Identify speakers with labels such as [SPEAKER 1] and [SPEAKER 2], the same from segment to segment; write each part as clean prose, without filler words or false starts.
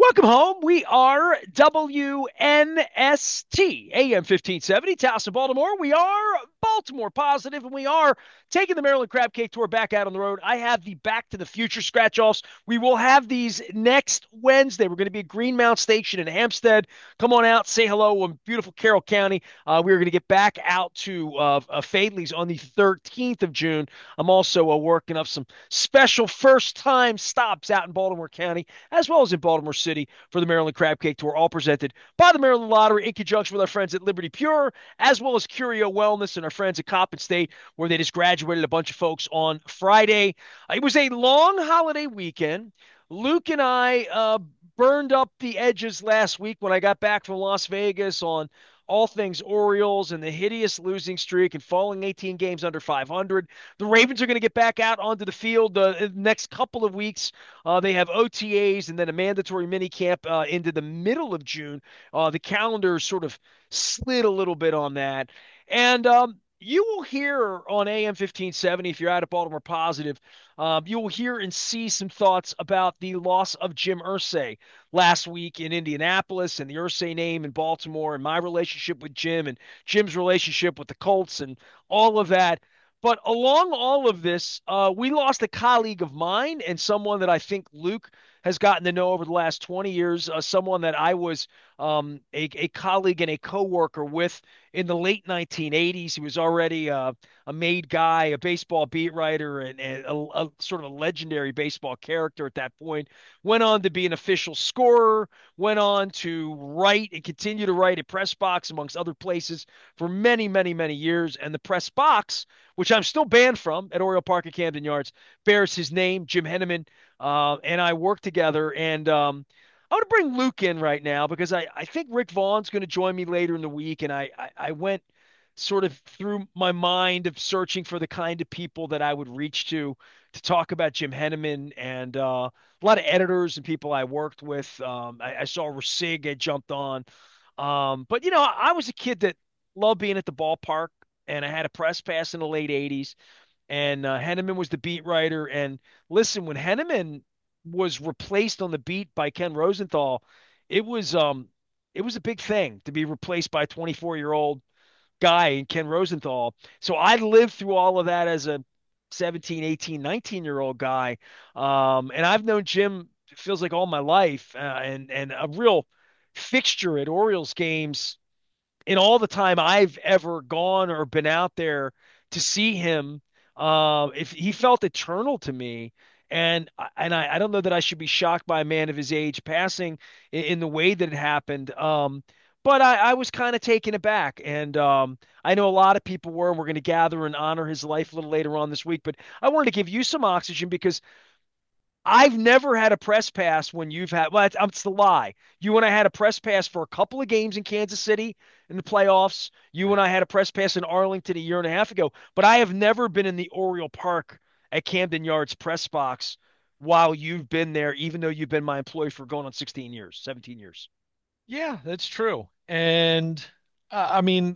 [SPEAKER 1] Welcome home. We are WNST, AM 1570, Towson, Baltimore. We are Baltimore positive, and we are taking the Maryland Crab Cake Tour back out on the road. I have the Back to the Future scratch offs. We will have these next Wednesday. We're going to be at Greenmount Station in Hampstead. Come on out, say hello in beautiful Carroll County. We're going to get back out to Fadley's on the 13th of June. I'm also working up some special first time stops out in Baltimore County as well as in Baltimore City for the Maryland Crab Cake Tour, all presented by the Maryland Lottery in conjunction with our friends at Liberty Pure, as well as Curio Wellness and our friends at Coppin State, where they just graduated a bunch of folks on Friday. It was a long holiday weekend. Luke and I burned up the edges last week when I got back from Las Vegas on all things Orioles and the hideous losing streak and falling 18 games under 500. The Ravens are going to get back out onto the field the next couple of weeks. They have OTAs and then a mandatory mini camp into the middle of June. The calendar sort of slid a little bit on that. And you will hear on AM 1570, if you're out of Baltimore Positive, you will hear and see some thoughts about the loss of Jim Irsay last week in Indianapolis and the Irsay name in Baltimore and my relationship with Jim and Jim's relationship with the Colts and all of that. But along all of this, we lost a colleague of mine and someone that I think Luke has gotten to know over the last 20 years, someone that I was a colleague and a coworker with in the late 1980s. He was already a made guy, a baseball beat writer, and a sort of a legendary baseball character at that point. Went on to be an official scorer, went on to write and continue to write at Press Box, amongst other places, for many, many, many years. And the Press Box, which I'm still banned from at Oriole Park at Camden Yards, bears his name. Jim Henneman and I work together. And I want to bring Luke in right now because I think Rick Vaughn's going to join me later in the week. And I went sort of through my mind of searching for the kind of people that I would reach to talk about Jim Henneman and a lot of editors and people I worked with. I saw Rasig had jumped on. But, I was a kid that loved being at the ballpark, and I had a press pass in the late 80s. And Henneman was the beat writer. And listen, when Henneman was replaced on the beat by Ken Rosenthal, it was um it was a big thing to be replaced by a 24-year-old guy in Ken Rosenthal. So I lived through all of that as a 17, 18, 19-year-old guy. And I've known Jim, it feels like all my life, and a real fixture at Orioles games in all the time I've ever gone or been out there to see him. If he felt eternal to me, and I don't know that I should be shocked by a man of his age passing in the way that it happened. But I was kind of taken aback, and I know a lot of people were. And we're going to gather and honor his life a little later on this week. But I wanted to give you some oxygen because I've never had a press pass when you've had, well, it's the lie. You and I had a press pass for a couple of games in Kansas City in the playoffs. You and I had a press pass in Arlington a year and a half ago, but I have never been in the Oriole Park at Camden Yards press box while you've been there, even though you've been my employee for going on 16 years, 17 years.
[SPEAKER 2] Yeah, that's true. And I mean,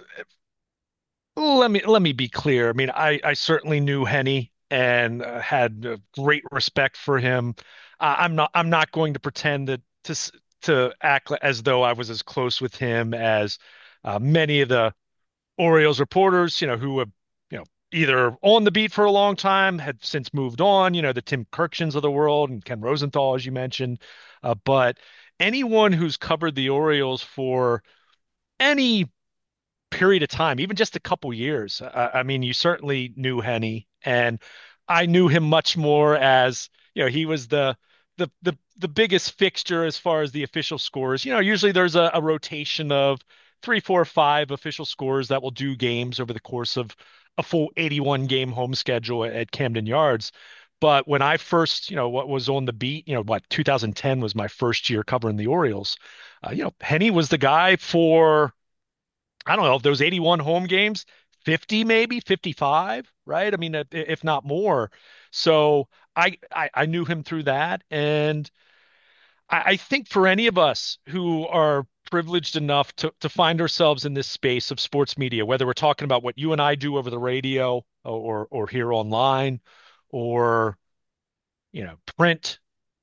[SPEAKER 2] let me be clear. I mean, I certainly knew Henny and had great respect for him. I'm not going to pretend to act as though I was as close with him as many of the Orioles reporters, who have, either on the beat for a long time, had since moved on, the Tim Kirkshins of the world and Ken Rosenthal, as you mentioned. But anyone who's covered the Orioles for any period of time, even just a couple years, I mean, you certainly knew Henny, and I knew him much more as, he was the biggest fixture as far as the official scores. Usually there's a rotation of three, four, five official scores that will do games over the course of a full 81 game home schedule at Camden Yards. But when I first, what was on the beat, 2010 was my first year covering the Orioles. Henny was the guy for, I don't know, if those 81 home games, 50 maybe, 55, right? I mean, if not more. So I knew him through that. And I think for any of us who are privileged enough to find ourselves in this space of sports media, whether we're talking about what you and I do over the radio or here online or, print,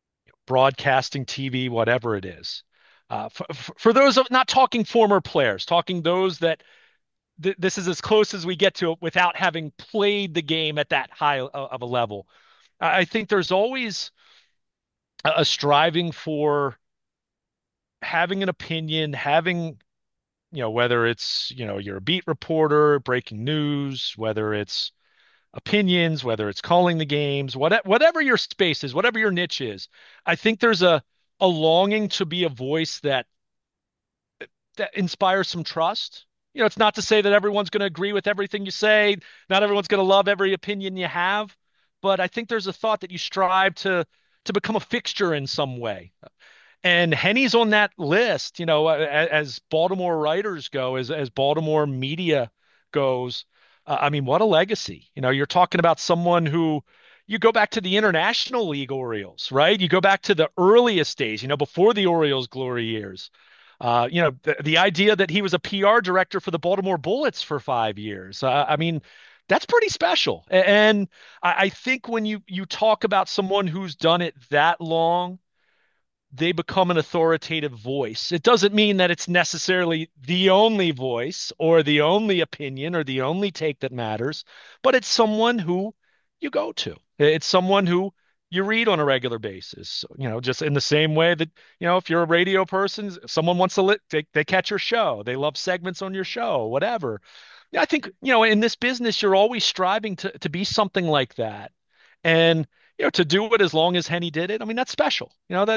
[SPEAKER 2] broadcasting, TV, whatever it is. For those of not talking former players, talking those that this is as close as we get to it without having played the game at that high of a level. I think there's always a striving for having an opinion, having, whether it's, you're a beat reporter, breaking news, whether it's opinions, whether it's calling the games, whatever your space is, whatever your niche is. I think there's a longing to be a voice that inspires some trust. It's not to say that everyone's going to agree with everything you say, not everyone's going to love every opinion you have, but I think there's a thought that you strive to become a fixture in some way. And Henny's on that list, as Baltimore writers go, as Baltimore media goes. I mean, what a legacy. You're talking about someone who you go back to the International League Orioles, right? You go back to the earliest days, before the Orioles' glory years. The idea that he was a PR director for the Baltimore Bullets for 5 years. I mean, that's pretty special. And I think when you talk about someone who's done it that long, they become an authoritative voice. It doesn't mean that it's necessarily the only voice or the only opinion or the only take that matters, but it's someone who you go to. It's someone who you read on a regular basis. Just in the same way that, if you're a radio person, someone wants to they catch your show. They love segments on your show, whatever. Yeah, I think, in this business, you're always striving to be something like that. And to do it as long as Henny did it, I mean, that's special.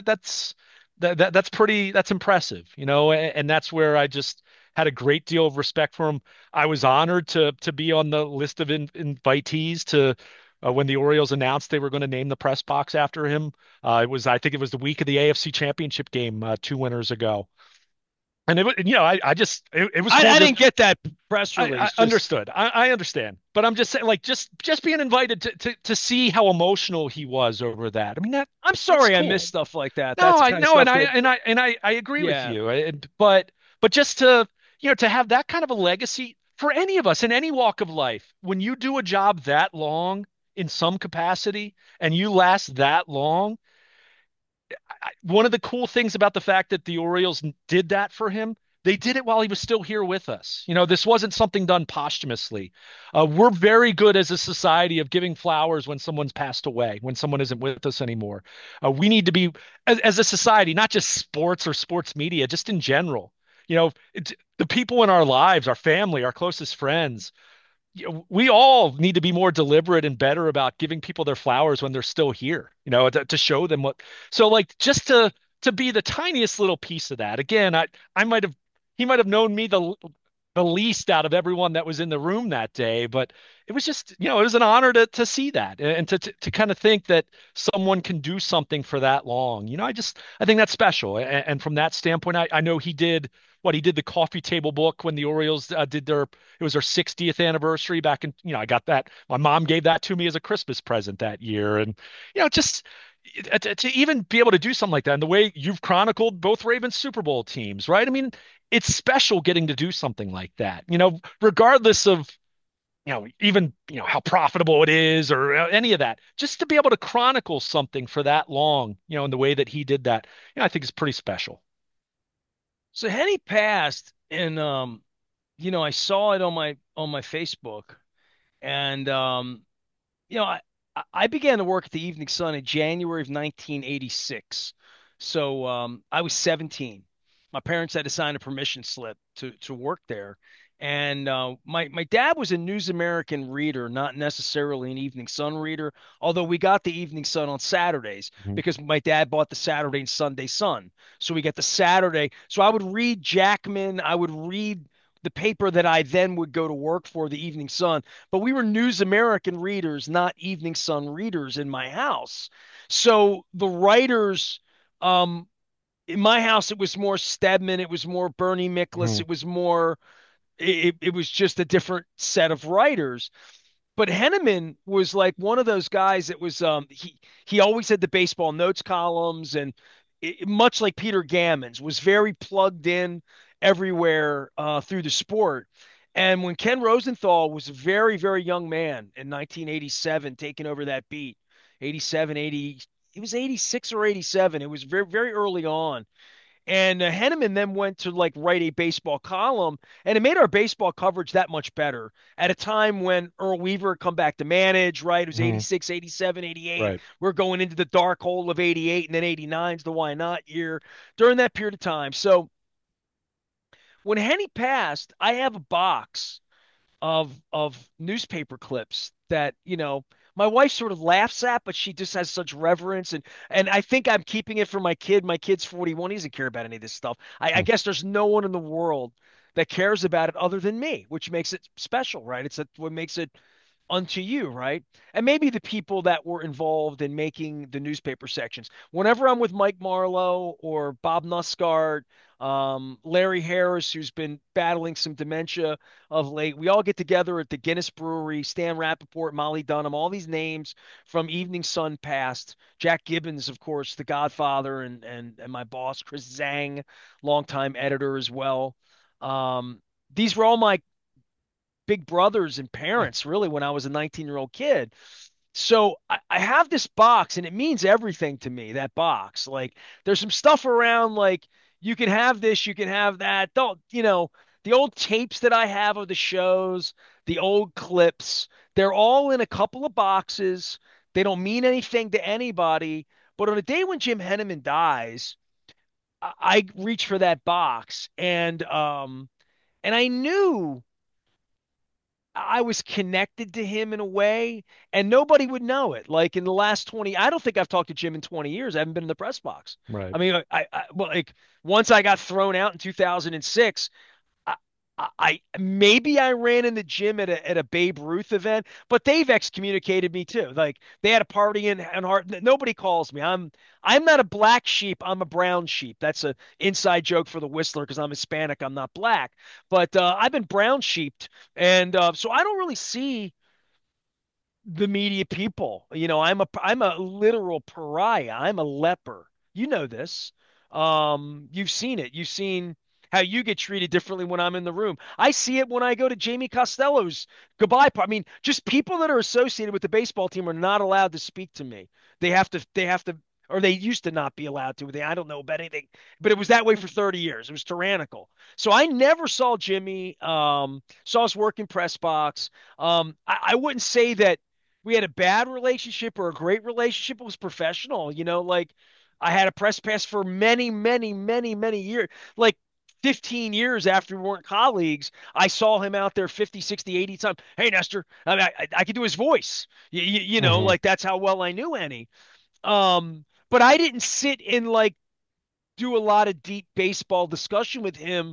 [SPEAKER 2] That's impressive, and that's where I just had a great deal of respect for him. I was honored to be on the list of invitees to when the Orioles announced they were going to name the press box after him. I think it was the week of the AFC Championship game 2 winters ago. And it was cool.
[SPEAKER 1] I didn't get that press
[SPEAKER 2] I
[SPEAKER 1] release. Just
[SPEAKER 2] understood. I understand, but I'm just saying, like, just being invited to see how emotional he was over that. I mean,
[SPEAKER 1] I'm
[SPEAKER 2] that's
[SPEAKER 1] sorry I missed
[SPEAKER 2] cool.
[SPEAKER 1] stuff like that.
[SPEAKER 2] No,
[SPEAKER 1] That's the
[SPEAKER 2] I
[SPEAKER 1] kind of
[SPEAKER 2] know, and
[SPEAKER 1] stuff
[SPEAKER 2] I
[SPEAKER 1] that,
[SPEAKER 2] and I and I agree with
[SPEAKER 1] yeah.
[SPEAKER 2] you. But just to have that kind of a legacy for any of us in any walk of life, when you do a job that long in some capacity and you last that long, one of the cool things about the fact that the Orioles did that for him, they did it while he was still here with us. This wasn't something done posthumously. We're very good as a society of giving flowers when someone's passed away, when someone isn't with us anymore. We need to be, as a society, not just sports or sports media, just in general. The people in our lives, our family, our closest friends, we all need to be more deliberate and better about giving people their flowers when they're still here, to show them what. So like just to be the tiniest little piece of that. Again, I might have he might have known me the least out of everyone that was in the room that day, but it was just, it was an honor to see that and to kind of think that someone can do something for that long. I think that's special. And from that standpoint, I know he did the coffee table book when the Orioles did it was their 60th anniversary back in, I got that. My mom gave that to me as a Christmas present that year. And, just to even be able to do something like that and the way you've chronicled both Ravens Super Bowl teams, right? I mean, it's special getting to do something like that, regardless of, even, how profitable it is or any of that, just to be able to chronicle something for that long, in the way that he did that, I think is pretty special.
[SPEAKER 1] So Henny passed, and I saw it on my Facebook, and you know, I I began to work at the Evening Sun in January of 1986. So I was 17. My parents had to sign a permission slip to work there. And my dad was a News American reader, not necessarily an Evening Sun reader, although we got the Evening Sun on Saturdays
[SPEAKER 2] Mhm.
[SPEAKER 1] because my dad bought the Saturday and Sunday Sun. So we get the Saturday. So I would read Jackman. I would read the paper that I then would go to work for, the Evening Sun. But we were News American readers, not Evening Sun readers in my house. So the writers, um, in my house, it was more Stedman, it was more Bernie Miklasz,
[SPEAKER 2] Mhm.
[SPEAKER 1] it was more, it was just a different set of writers. But Henneman was like one of those guys that was he always had the baseball notes columns, and much like Peter Gammons was very plugged in everywhere through the sport. And when Ken Rosenthal was a very, very young man in 1987, taking over that beat, 87, 80, it was 86 or 87. It was very, very early on. And Henneman then went to like write a baseball column, and it made our baseball coverage that much better at a time when Earl Weaver had come back to manage, right? It was
[SPEAKER 2] Hmm.
[SPEAKER 1] 86, 87, 88.
[SPEAKER 2] Right.
[SPEAKER 1] We're going into the dark hole of 88, and then 89's the why not year during that period of time. So when Henny passed, I have a box of newspaper clips that my wife sort of laughs at, but she just has such reverence, and I think I'm keeping it for my kid. My kid's 41; he doesn't care about any of this stuff. I
[SPEAKER 2] Hmm.
[SPEAKER 1] guess there's no one in the world that cares about it other than me, which makes it special, right? What makes it unto you, right? And maybe the people that were involved in making the newspaper sections. Whenever I'm with Mike Marlowe or Bob Nusgard, Larry Harris, who's been battling some dementia of late, we all get together at the Guinness Brewery, Stan Rappaport, Molly Dunham, all these names from Evening Sun past. Jack Gibbons, of course, the Godfather, and my boss, Chris Zhang, longtime editor as well. Um, these were all my big brothers and
[SPEAKER 2] Hmm.
[SPEAKER 1] parents really when I was a 19-year-old kid. So I have this box and it means everything to me, that box. Like there's some stuff around like you can have this, you can have that. Don't, the old tapes that I have of the shows, the old clips, they're all in a couple of boxes. They don't mean anything to anybody. But on a day when Jim Henneman dies, I reach for that box and I knew I was connected to him in a way, and nobody would know it. Like in the last 20, I don't think I've talked to Jim in 20 years. I haven't been in the press box.
[SPEAKER 2] Right.
[SPEAKER 1] I mean, well, like once I got thrown out in 2006, I, maybe I ran in the gym at a Babe Ruth event, but they've excommunicated me too. Like they had a party in Hart. Nobody calls me. I'm not a black sheep. I'm a brown sheep. That's a inside joke for the Whistler because I'm Hispanic. I'm not black, but I've been brown sheeped, and so I don't really see the media people. I'm a literal pariah. I'm a leper. You know this. You've seen it. You've seen how you get treated differently when I'm in the room. I see it when I go to Jamie Costello's goodbye party. I mean, just people that are associated with the baseball team are not allowed to speak to me. They have to, or they used to not be allowed to. I don't know about anything, but it was that way for 30 years. It was tyrannical. So I never saw Jimmy, saw his work in press box. I wouldn't say that we had a bad relationship or a great relationship. It was professional. Like I had a press pass for many, many, many, many years. Like 15 years after we weren't colleagues, I saw him out there 50, 60, 80 times. Hey, Nestor, I mean, I could do his voice.
[SPEAKER 2] Hmm.
[SPEAKER 1] Like that's how well I knew Annie. But I didn't sit and like do a lot of deep baseball discussion with him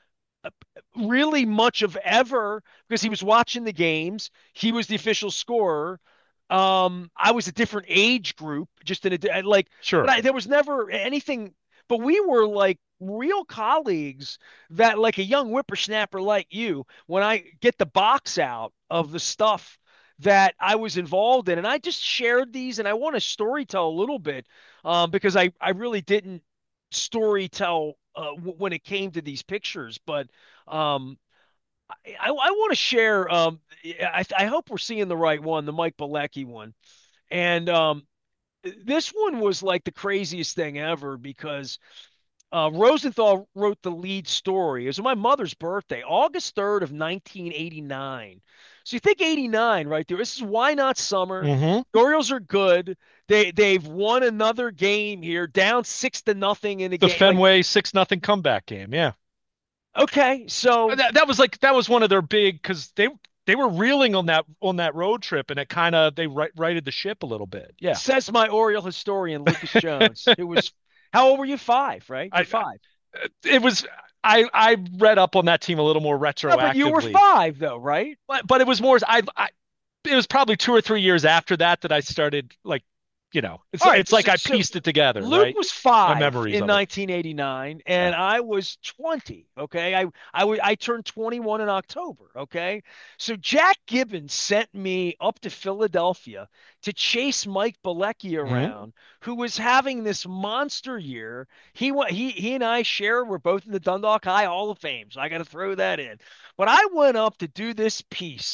[SPEAKER 1] really much of ever because he was watching the games. He was the official scorer. I was a different age group, just in like, but
[SPEAKER 2] Sure.
[SPEAKER 1] there was never anything. But we were like real colleagues that, like a young whippersnapper like you, when I get the box out of the stuff that I was involved in, and I just shared these, and I want to story tell a little bit, because I really didn't story tell when it came to these pictures, but um, I want to share. I hope we're seeing the right one, the Mike Bilecki one. And this one was like the craziest thing ever because Rosenthal wrote the lead story. It was my mother's birthday, August 3rd of 1989. So you think 89 right there. This is why not summer.
[SPEAKER 2] Hmm.
[SPEAKER 1] The Orioles are good. They've won another game here, down 6-0 in a
[SPEAKER 2] The
[SPEAKER 1] game. Like,
[SPEAKER 2] Fenway 6-0 comeback game. Yeah.
[SPEAKER 1] okay, so
[SPEAKER 2] That was one of their big because they were reeling on that road trip and it kind of they righted the ship a little bit. Yeah.
[SPEAKER 1] says my Oriole historian, Lucas Jones, who was, how old were you? Five, right? You're
[SPEAKER 2] I
[SPEAKER 1] five.
[SPEAKER 2] it was I read up on that team a little more
[SPEAKER 1] No, but you were
[SPEAKER 2] retroactively,
[SPEAKER 1] five, though, right?
[SPEAKER 2] but it was more I it was probably 2 or 3 years after that I started like
[SPEAKER 1] All right.
[SPEAKER 2] it's like I
[SPEAKER 1] So
[SPEAKER 2] pieced it together,
[SPEAKER 1] Luke
[SPEAKER 2] right?
[SPEAKER 1] was
[SPEAKER 2] My
[SPEAKER 1] five
[SPEAKER 2] memories
[SPEAKER 1] in
[SPEAKER 2] of it.
[SPEAKER 1] 1989,
[SPEAKER 2] Yeah.
[SPEAKER 1] and I was 20. Okay, I turned 21 in October. Okay, so Jack Gibbons sent me up to Philadelphia to chase Mike Bilecki
[SPEAKER 2] Hmm.
[SPEAKER 1] around, who was having this monster year. He and I share. We're both in the Dundalk High Hall of Fame, so I got to throw that in. But I went up to do this piece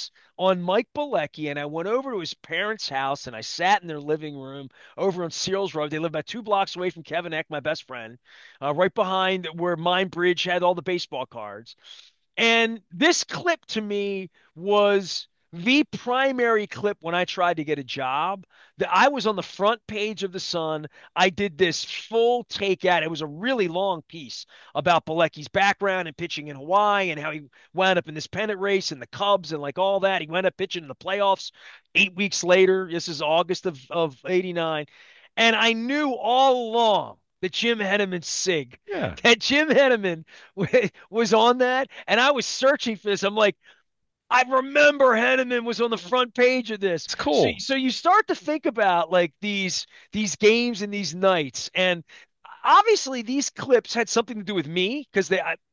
[SPEAKER 1] on Mike Bilecki, and I went over to his parents' house and I sat in their living room over on Seals Road. They live about 2 blocks away from Kevin Eck, my best friend, right behind where Mind Bridge had all the baseball cards. And this clip to me was the primary clip when I tried to get a job. That I was on the front page of the Sun. I did this full take at it. Was a really long piece about Bilecki's background and pitching in Hawaii and how he wound up in this pennant race and the Cubs and like all that. He wound up pitching in the playoffs 8 weeks later. This is August of '89. And I knew all along that Jim Henneman sig,
[SPEAKER 2] Yeah.
[SPEAKER 1] that Jim Henneman was on that. And I was searching for this. I'm like, I remember Henneman was on the front page of this.
[SPEAKER 2] It's
[SPEAKER 1] So,
[SPEAKER 2] cool.
[SPEAKER 1] so you start to think about like these games and these nights, and obviously these clips had something to do with me because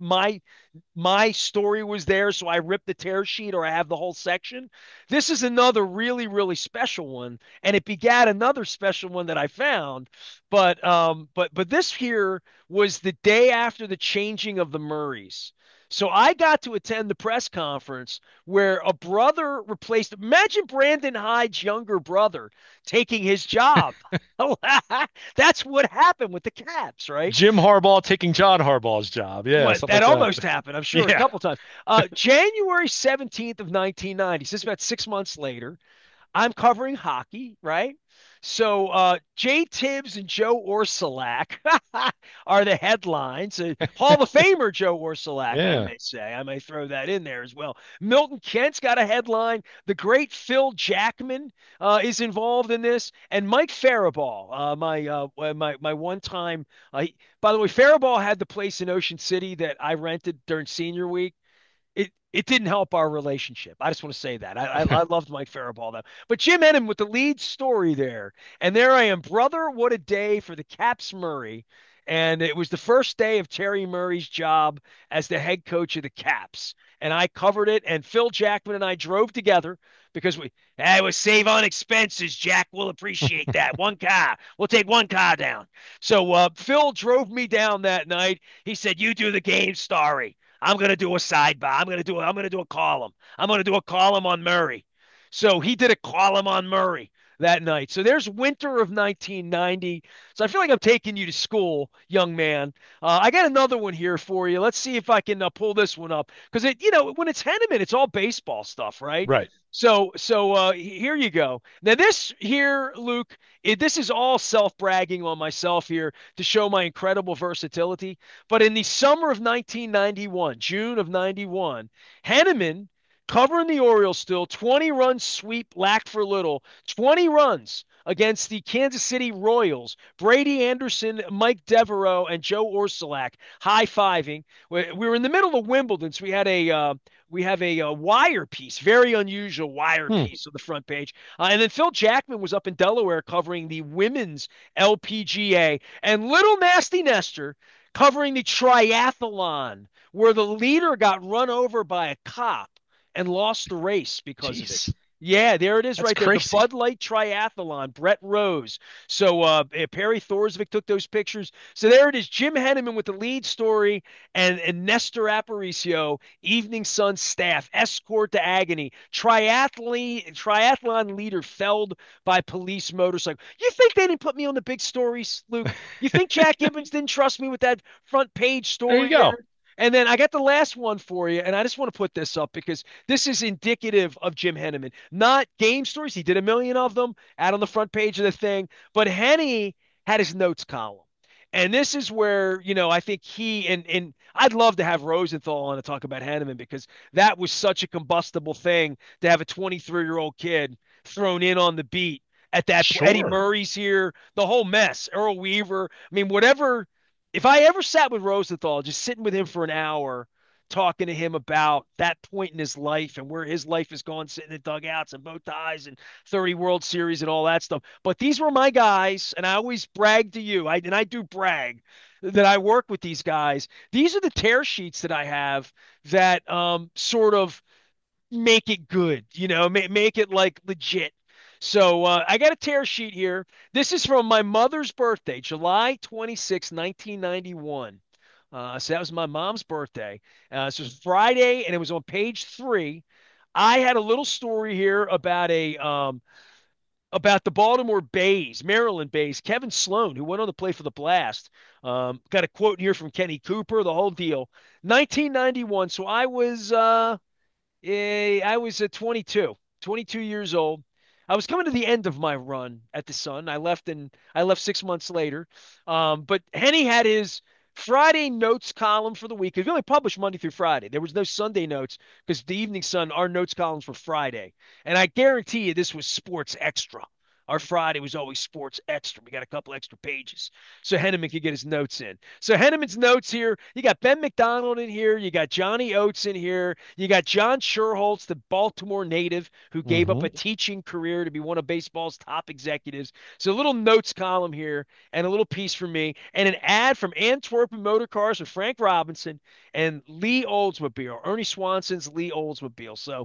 [SPEAKER 1] my story was there, so I ripped the tear sheet or I have the whole section. This is another really, really special one, and it begat another special one that I found. But this here was the day after the changing of the Murrays. So I got to attend the press conference where a brother replaced, imagine Brandon Hyde's younger brother taking his job. That's what happened with the Caps, right?
[SPEAKER 2] Jim Harbaugh taking John Harbaugh's job. Yeah,
[SPEAKER 1] What
[SPEAKER 2] something
[SPEAKER 1] that
[SPEAKER 2] like that.
[SPEAKER 1] almost happened, I'm sure, a
[SPEAKER 2] Yeah.
[SPEAKER 1] couple times. January 17th of 1990. So this is about 6 months later. I'm covering hockey, right? So Jay Tibbs and Joe Orsulak are the headlines. Hall of Famer Joe Orsulak, I
[SPEAKER 2] Yeah.
[SPEAKER 1] may say. I may throw that in there as well. Milton Kent's got a headline. The great Phil Jackman is involved in this, and Mike Faraball, my one time. By the way, Faraball had the place in Ocean City that I rented during senior week. It didn't help our relationship. I just want to say that. I loved Mike Faraball though. But Jim Hennon with the lead story there. And there I am, brother, what a day for the Caps Murray. And it was the first day of Terry Murray's job as the head coach of the Caps. And I covered it, and Phil Jackman and I drove together because I was save on expenses, Jack. We'll appreciate that. One car. We'll take one car down. So Phil drove me down that night. He said, "You do the game story. I'm gonna do a sidebar. I'm gonna do a column. I'm gonna do a column on Murray." So he did a column on Murray that night. So there's winter of 1990. So I feel like I'm taking you to school, young man. I got another one here for you. Let's see if I can pull this one up because when it's Henneman, it's all baseball stuff, right?
[SPEAKER 2] Right.
[SPEAKER 1] So here you go. Now this here, Luke, this is all self-bragging on myself here to show my incredible versatility. But in the summer of 1991, June of 91, Henneman covering the Orioles still, 20 run sweep, lacked for little, 20 runs against the Kansas City Royals. Brady Anderson, Mike Devereaux, and Joe Orsulak high-fiving. We were in the middle of Wimbledon, so we have a wire piece, very unusual wire
[SPEAKER 2] Hmm.
[SPEAKER 1] piece on the front page. And then Phil Jackman was up in Delaware covering the women's LPGA, and Little Nasty Nestor covering the triathlon, where the leader got run over by a cop and lost the race because of it.
[SPEAKER 2] Jeez.
[SPEAKER 1] Yeah, there it is
[SPEAKER 2] That's
[SPEAKER 1] right there. The
[SPEAKER 2] crazy.
[SPEAKER 1] Bud Light Triathlon, Brett Rose. So Perry Thorsvik took those pictures. So there it is, Jim Henneman with the lead story and Nestor Aparicio, Evening Sun staff, escort to agony. Triathlon leader felled by police motorcycle. You think they didn't put me on the big stories, Luke? You think Jack Gibbons didn't trust me with that front page
[SPEAKER 2] There you
[SPEAKER 1] story there?
[SPEAKER 2] go.
[SPEAKER 1] And then I got the last one for you, and I just want to put this up because this is indicative of Jim Henneman. Not game stories. He did a million of them out on the front page of the thing, but Henny had his notes column. And this is where, I think and I'd love to have Rosenthal on to talk about Henneman because that was such a combustible thing to have a 23-year-old kid thrown in on the beat at that point. Eddie
[SPEAKER 2] Sure.
[SPEAKER 1] Murray's here, the whole mess, Earl Weaver. I mean, whatever, if I ever sat with Rosenthal, just sitting with him for an hour, talking to him about that point in his life and where his life has gone, sitting in dugouts and bow ties and 30 World Series and all that stuff. But these were my guys, and I always brag to you, and I do brag that I work with these guys. These are the tear sheets that I have that sort of make it good, make it like legit. So I got a tear sheet here. This is from my mother's birthday, July 26, 1991. So that was my mom's birthday. So it was Friday, and it was on page 3. I had a little story here about the Baltimore Bays, Maryland Bays. Kevin Sloan, who went on to play for the Blast, got a quote here from Kenny Cooper, the whole deal. 1991. So I was 22 years old. I was coming to the end of my run at the Sun. I left 6 months later. But Henny had his Friday notes column for the week. We only published Monday through Friday. There was no Sunday notes because the Evening Sun, our notes columns were Friday. And I guarantee you this was sports extra. Our Friday was always sports extra. We got a couple extra pages so Henneman could get his notes in. So Henneman's notes here. You got Ben McDonald in here. You got Johnny Oates in here. You got John Sherholtz, the Baltimore native who gave up
[SPEAKER 2] Hmm.
[SPEAKER 1] a teaching career to be one of baseball's top executives. So a little notes column here and a little piece from me and an ad from Antwerpen Motor Cars with Frank Robinson and Lee Oldsmobile, Ernie Swanson's Lee Oldsmobile. So,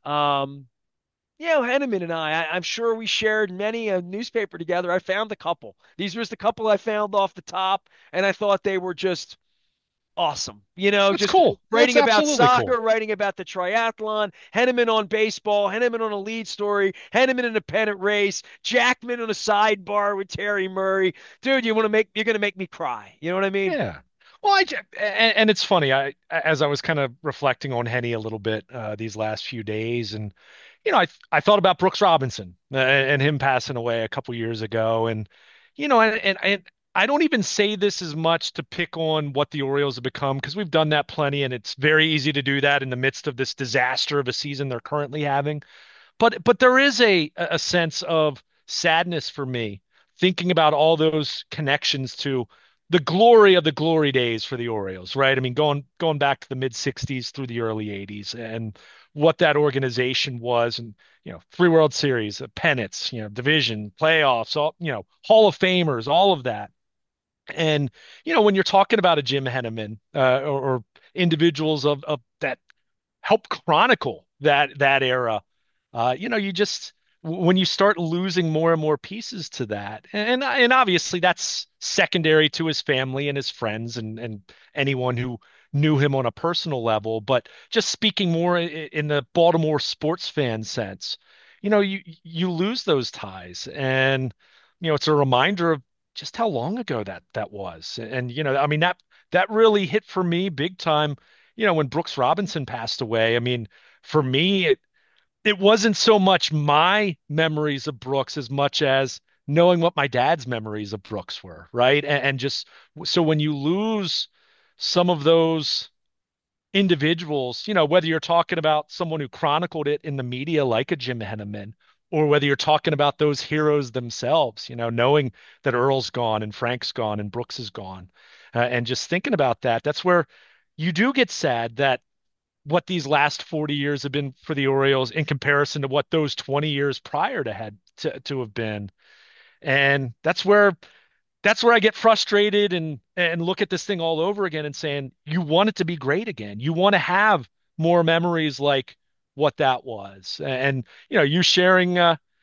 [SPEAKER 1] Henneman and I'm sure we shared many a newspaper together. I found a couple. These was the couple I found off the top, and I thought they were just awesome.
[SPEAKER 2] That's
[SPEAKER 1] Just
[SPEAKER 2] cool. That's
[SPEAKER 1] writing about
[SPEAKER 2] absolutely cool.
[SPEAKER 1] soccer, writing about the triathlon, Henneman on baseball, Henneman on a lead story, Henneman in a pennant race, Jackman on a sidebar with Terry Murray. Dude, you're gonna make me cry. You know what I mean?
[SPEAKER 2] Yeah. Well, and it's funny. As I was kind of reflecting on Henny a little bit these last few days, and I thought about Brooks Robinson and him passing away a couple years ago, and and I don't even say this as much to pick on what the Orioles have become because we've done that plenty, and it's very easy to do that in the midst of this disaster of a season they're currently having. But there is a sense of sadness for me thinking about all those connections to the glory of the glory days for the Orioles, right? I mean, going back to the mid 60s through the early 80s and what that organization was and three World Series, pennants, division, playoffs, all, Hall of Famers, all of that. And when you're talking about a Jim Henneman or individuals of that help chronicle that era. You just when you start losing more and more pieces to that, and obviously that's secondary to his family and his friends and anyone who knew him on a personal level. But just speaking more in the Baltimore sports fan sense, you lose those ties, and it's a reminder of just how long ago that was. And I mean that really hit for me big time when Brooks Robinson passed away. I mean, for me, it wasn't so much my memories of Brooks as much as knowing what my dad's memories of Brooks were, right? And just so when you lose some of those individuals, whether you're talking about someone who chronicled it in the media like a Jim Henneman, or whether you're talking about those heroes themselves, knowing that Earl's gone and Frank's gone and Brooks is gone, and just thinking about that, that's where you do get sad that what these last 40 years have been for the Orioles in comparison to what those 20 years prior to have been. And that's where I get frustrated and look at this thing all over again and saying, you want it to be great again. You want to have more memories like what that was. And you sharing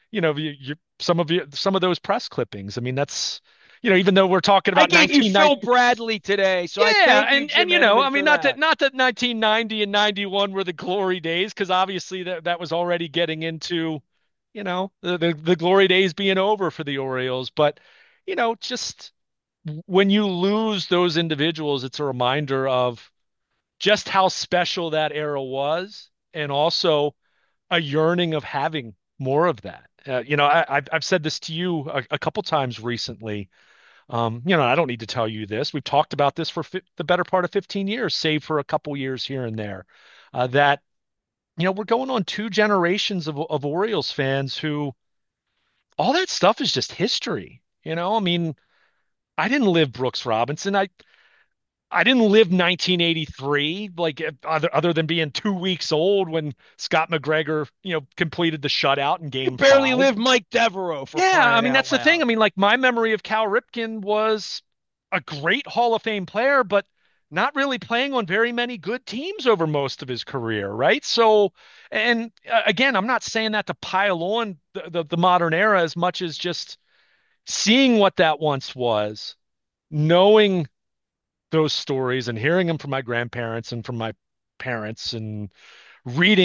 [SPEAKER 2] some of those press clippings. I mean, that's even though we're talking
[SPEAKER 1] I
[SPEAKER 2] about
[SPEAKER 1] gave you
[SPEAKER 2] 1990.
[SPEAKER 1] Phil Bradley today, so I
[SPEAKER 2] Yeah,
[SPEAKER 1] thank you,
[SPEAKER 2] and
[SPEAKER 1] Jim Henneman,
[SPEAKER 2] I mean
[SPEAKER 1] for
[SPEAKER 2] not that
[SPEAKER 1] that.
[SPEAKER 2] 1990 and 91 were the glory days because obviously that was already getting into the glory days being over for the Orioles, but just when you lose those individuals, it's a reminder of just how special that era was and also a yearning of having more of that. I've said this to you a couple times recently. I don't need to tell you this. We've talked about this for the better part of 15 years, save for a couple years here and there. That we're going on two generations of Orioles fans who all that stuff is just history. I mean, I didn't live Brooks Robinson. I didn't live 1983, like other than being 2 weeks old when Scott McGregor, completed the shutout in
[SPEAKER 1] You
[SPEAKER 2] Game
[SPEAKER 1] barely
[SPEAKER 2] 5.
[SPEAKER 1] live Mike Devereaux for
[SPEAKER 2] Yeah, I
[SPEAKER 1] crying
[SPEAKER 2] mean
[SPEAKER 1] out
[SPEAKER 2] that's the thing. I
[SPEAKER 1] loud.
[SPEAKER 2] mean, like my memory of Cal Ripken was a great Hall of Fame player, but not really playing on very many good teams over most of his career, right? So, and again, I'm not saying that to pile on the modern era as much as just seeing what that once was, knowing those stories and hearing them from my grandparents and from my parents and reading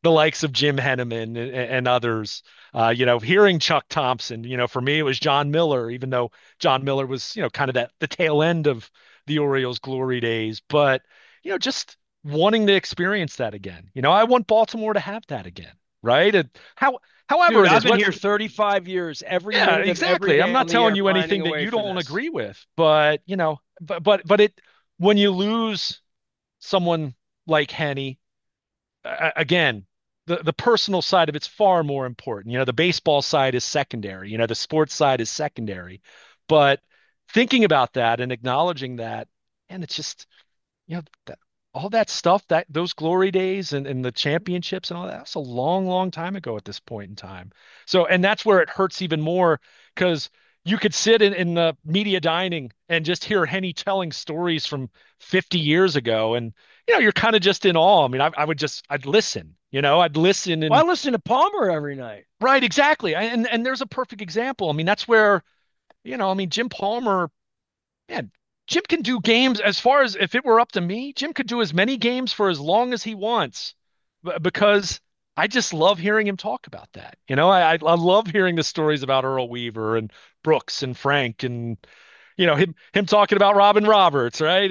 [SPEAKER 2] the likes of Jim Henneman and others. Hearing Chuck Thompson, for me it was John Miller, even though John Miller was, kind of that the tail end of the Orioles' glory days. But, just wanting to experience that again. I want Baltimore to have that again, right? However
[SPEAKER 1] Dude,
[SPEAKER 2] it
[SPEAKER 1] I've
[SPEAKER 2] is,
[SPEAKER 1] been
[SPEAKER 2] what
[SPEAKER 1] here 35 years, every
[SPEAKER 2] yeah,
[SPEAKER 1] minute of every
[SPEAKER 2] exactly. I'm
[SPEAKER 1] day on
[SPEAKER 2] not
[SPEAKER 1] the
[SPEAKER 2] telling
[SPEAKER 1] air
[SPEAKER 2] you
[SPEAKER 1] grinding
[SPEAKER 2] anything that
[SPEAKER 1] away
[SPEAKER 2] you
[SPEAKER 1] for
[SPEAKER 2] don't
[SPEAKER 1] this.
[SPEAKER 2] agree with, but when you lose someone like Henny, again, the personal side of it's far more important. The baseball side is secondary. The sports side is secondary. But thinking about that and acknowledging that, and it's just, that, all that stuff, that those glory days and the championships and all that, that's a long, long time ago at this point in time. So, and that's where it hurts even more because you could sit in the media dining and just hear Henny telling stories from 50 years ago. And, you're kind of just in awe. I mean, I'd listen, I'd listen
[SPEAKER 1] Well, I
[SPEAKER 2] and,
[SPEAKER 1] listen to Palmer every night.
[SPEAKER 2] right, exactly. And there's a perfect example. I mean, that's where, Jim Palmer, man, Jim can do games as far as if it were up to me, Jim could do as many games for as long as he wants because I just love hearing him talk about that. I love hearing the stories about Earl Weaver and Brooks and Frank and him talking about Robin Roberts, right?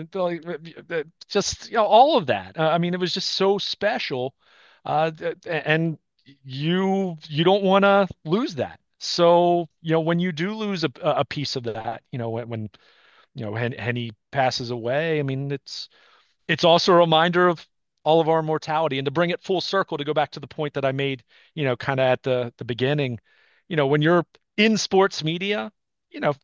[SPEAKER 2] Just all of that. I mean, it was just so special, and you don't want to lose that. So when you do lose a piece of that, when Henny passes away. I mean, it's also a reminder of all of our mortality. And to bring it full circle, to go back to the point that I made, kind of at the beginning, when you're in sports media, you know,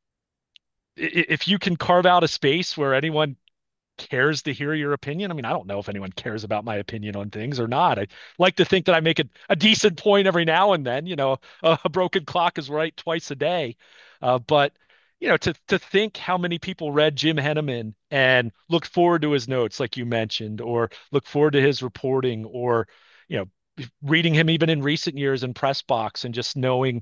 [SPEAKER 2] if you can carve out a space where anyone cares to hear your opinion. I mean, I don't know if anyone cares about my opinion on things or not. I like to think that I make a decent point every now and then. A broken clock is right twice a day. But to think how many people read Jim Henneman and look forward to his notes, like you mentioned, or look forward to his reporting, or you know, reading him even in recent years in press box and just knowing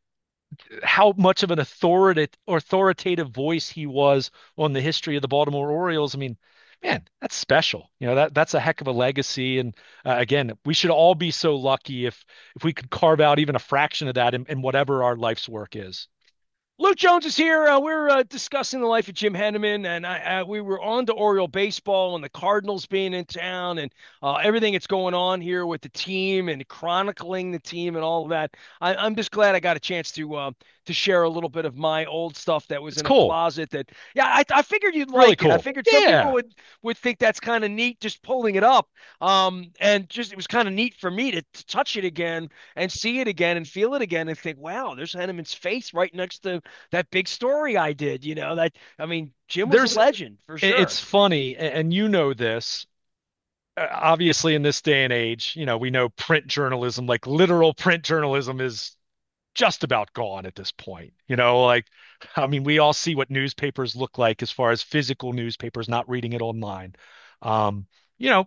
[SPEAKER 2] how much of an authoritative voice he was on the history of the Baltimore Orioles. I mean, man, that's special. That's a heck of a legacy. And again, we should all be so lucky if we could carve out even a fraction of that in whatever our life's work is.
[SPEAKER 1] Luke Jones is here. We're discussing the life of Jim Henneman, and we were on to Oriole baseball and the Cardinals being in town and everything that's going on here with the team and chronicling the team and all of that. I'm just glad I got a chance to share a little bit of my old stuff that was
[SPEAKER 2] It's
[SPEAKER 1] in a
[SPEAKER 2] cool.
[SPEAKER 1] closet. That yeah, I figured you'd
[SPEAKER 2] It's really
[SPEAKER 1] like it. I
[SPEAKER 2] cool.
[SPEAKER 1] figured some people
[SPEAKER 2] Yeah.
[SPEAKER 1] would think that's kind of neat, just pulling it up. And just it was kind of neat for me to touch it again and see it again and feel it again and think, wow, there's Henneman's face right next to that big story I did, that I mean, Jim was a
[SPEAKER 2] There's,
[SPEAKER 1] legend for
[SPEAKER 2] it's
[SPEAKER 1] sure.
[SPEAKER 2] funny, and this. Obviously, in this day and age, we know print journalism, like literal print journalism, is just about gone at this point. Like, I mean, we all see what newspapers look like as far as physical newspapers, not reading it online. Um, you know,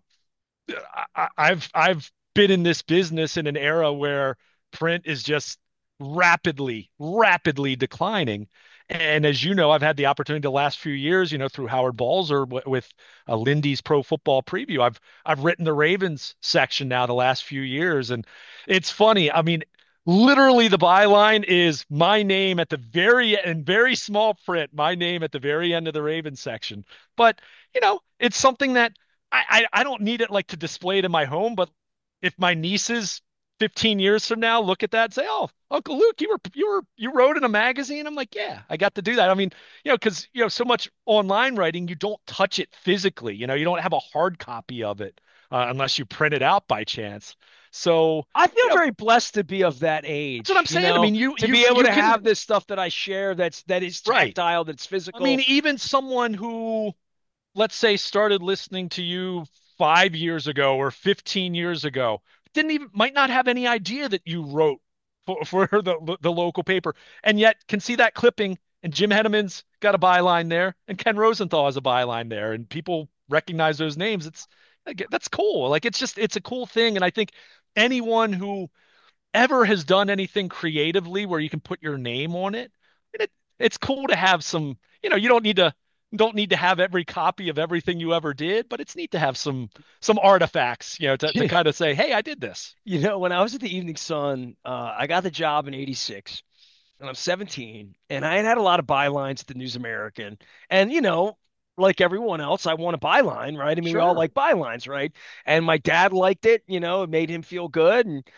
[SPEAKER 2] I've been in this business in an era where print is just rapidly declining. And as you know, I've had the opportunity the last few years, through Howard Balzer with Lindy's Pro Football Preview. I've written the Ravens section now the last few years, and it's funny. I mean, literally the byline is my name at the in very small print, my name at the very end of the Ravens section. But it's something that I don't need it like to display it in my home, but if my nieces 15 years from now look at that and say, "Oh, Uncle Luke, you wrote in a magazine." I'm like, "Yeah, I got to do that." I mean, because so much online writing, you don't touch it physically. You don't have a hard copy of it unless you print it out by chance. So,
[SPEAKER 1] I feel very blessed to be of that
[SPEAKER 2] that's what I'm
[SPEAKER 1] age,
[SPEAKER 2] saying. I mean,
[SPEAKER 1] to be able
[SPEAKER 2] you
[SPEAKER 1] to
[SPEAKER 2] can
[SPEAKER 1] have this stuff that I share that is
[SPEAKER 2] right.
[SPEAKER 1] tactile, that's
[SPEAKER 2] I mean,
[SPEAKER 1] physical.
[SPEAKER 2] even someone who, let's say, started listening to you 5 years ago or 15 years ago, didn't even might not have any idea that you wrote for the local paper, and yet can see that clipping. And Jim Henneman's got a byline there, and Ken Rosenthal has a byline there, and people recognize those names. It's like, that's cool. Like, it's a cool thing, and I think anyone who ever has done anything creatively where you can put your name on it, it's cool to have some. You don't need to don't need to have every copy of everything you ever did, but it's neat to have some artifacts, to kind of say, hey, I did this.
[SPEAKER 1] When I was at the Evening Sun, I got the job in '86, and I'm 17, and I had had a lot of bylines at the News American, and like everyone else, I want a byline, right? I mean, we all
[SPEAKER 2] Sure.
[SPEAKER 1] like bylines, right? And my dad liked it, it made him feel good, and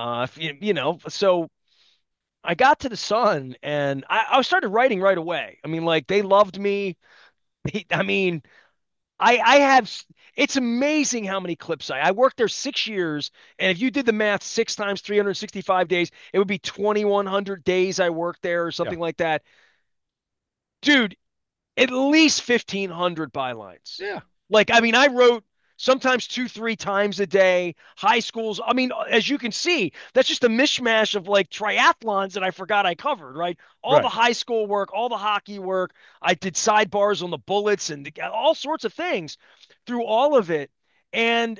[SPEAKER 1] so I got to the Sun, and I started writing right away. I mean, like they loved me. I mean, I have. It's amazing how many clips I worked there 6 years, and if you did the math, six times 365 days, it would be 2,100 days I worked there or
[SPEAKER 2] Yeah.
[SPEAKER 1] something like that. Dude, at least 1,500 bylines.
[SPEAKER 2] Yeah.
[SPEAKER 1] Like, I mean, I wrote sometimes two, three times a day, high schools. I mean, as you can see, that's just a mishmash of like triathlons that I forgot I covered, right? All the
[SPEAKER 2] Right.
[SPEAKER 1] high school work, all the hockey work. I did sidebars on the Bullets and all sorts of things through all of it. And,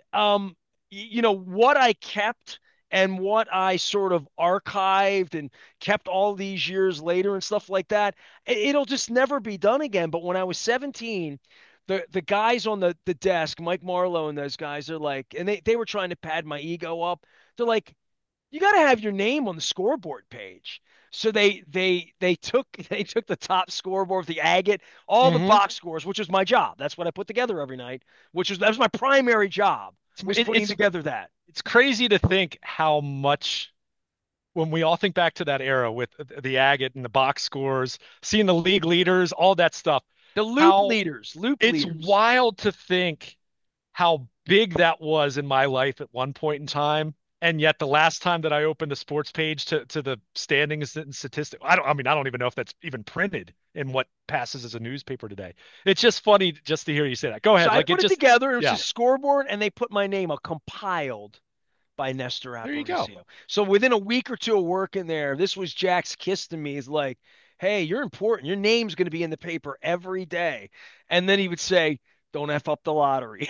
[SPEAKER 1] what I kept and what I sort of archived and kept all these years later and stuff like that, it'll just never be done again. But when I was 17, the guys on the desk, Mike Marlowe and those guys are like, and they were trying to pad my ego up. They're like, you got to have your name on the scoreboard page. So they took they took the top scoreboard of the agate, all the
[SPEAKER 2] Hmm.
[SPEAKER 1] box scores, which was my job. That's what I put together every night, that was my primary job was
[SPEAKER 2] It,
[SPEAKER 1] putting
[SPEAKER 2] it's
[SPEAKER 1] together that.
[SPEAKER 2] it's crazy to think how much when we all think back to that era with the agate and the box scores, seeing the league leaders, all that stuff,
[SPEAKER 1] The loop
[SPEAKER 2] how
[SPEAKER 1] leaders, loop
[SPEAKER 2] it's
[SPEAKER 1] leaders.
[SPEAKER 2] wild to think how big that was in my life at one point in time. And yet the last time that I opened a sports page to the standings and statistics, I don't even know if that's even printed in what passes as a newspaper today. It's just funny just to hear you say that. Go
[SPEAKER 1] So
[SPEAKER 2] ahead.
[SPEAKER 1] I
[SPEAKER 2] Like it
[SPEAKER 1] put it
[SPEAKER 2] just,
[SPEAKER 1] together. It was
[SPEAKER 2] yeah,
[SPEAKER 1] a scoreboard, and they put my name, compiled by Nestor
[SPEAKER 2] there you go.
[SPEAKER 1] Aparicio. So within a week or two of working there, this was Jack's kiss to me. Is like, hey, you're important. Your name's going to be in the paper every day. And then he would say, don't F up the lottery.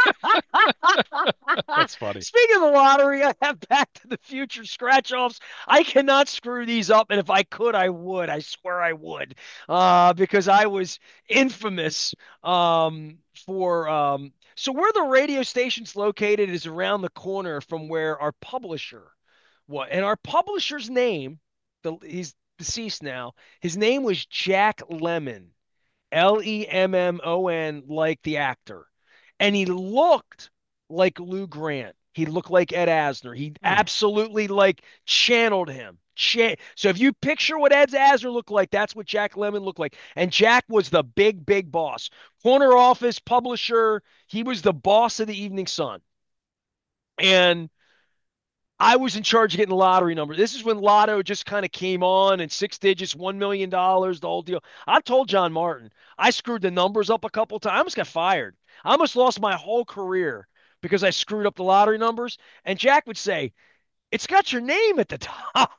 [SPEAKER 2] That's funny.
[SPEAKER 1] Speaking of the lottery, I have Back to the Future scratch offs. I cannot screw these up. And if I could, I would. I swear I would. Because I was infamous for. So, where the radio station's located is around the corner from where our publisher was. And our publisher's name, he's deceased now, his name was Jack Lemmon. Lemmon, like the actor. And he looked like Lou Grant. He looked like Ed Asner. He
[SPEAKER 2] Hmm.
[SPEAKER 1] absolutely like channeled him. So if you picture what Ed Asner looked like, that's what Jack Lemmon looked like. And Jack was the big, big boss. Corner office, publisher. He was the boss of the Evening Sun. And I was in charge of getting the lottery number. This is when Lotto just kind of came on and six digits, $1 million, the whole deal. I told John Martin I screwed the numbers up a couple times. I almost got fired. I almost lost my whole career because I screwed up the lottery numbers. And Jack would say, it's got your name at the top.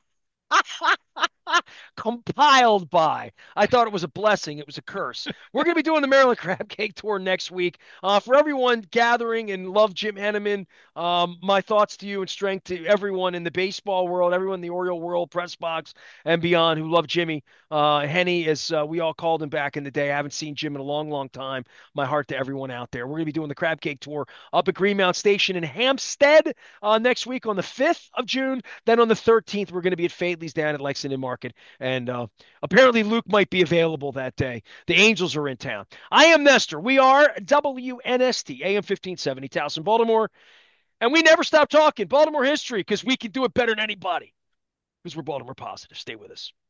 [SPEAKER 1] Compiled by. I thought it was a blessing. It was a curse. We're going to be doing the Maryland Crab Cake Tour next week. For everyone gathering and love Jim Henneman, my thoughts to you and strength to everyone in the baseball world, everyone in the Oriole world, press box, and beyond who love Jimmy. Henny, as we all called him back in the day. I haven't seen Jim in a long, long time. My heart to everyone out there. We're going to be doing the Crab Cake Tour up at Greenmount Station in Hampstead next week on the 5th of June. Then on the 13th, we're going to be at Fadley's down at Lexington Market. And apparently Luke might be available that day. The Angels are in town. I am Nestor. We are WNST, AM 1570, Towson, Baltimore. And we never stop talking Baltimore history because we can do it better than anybody because we're Baltimore positive. Stay with us.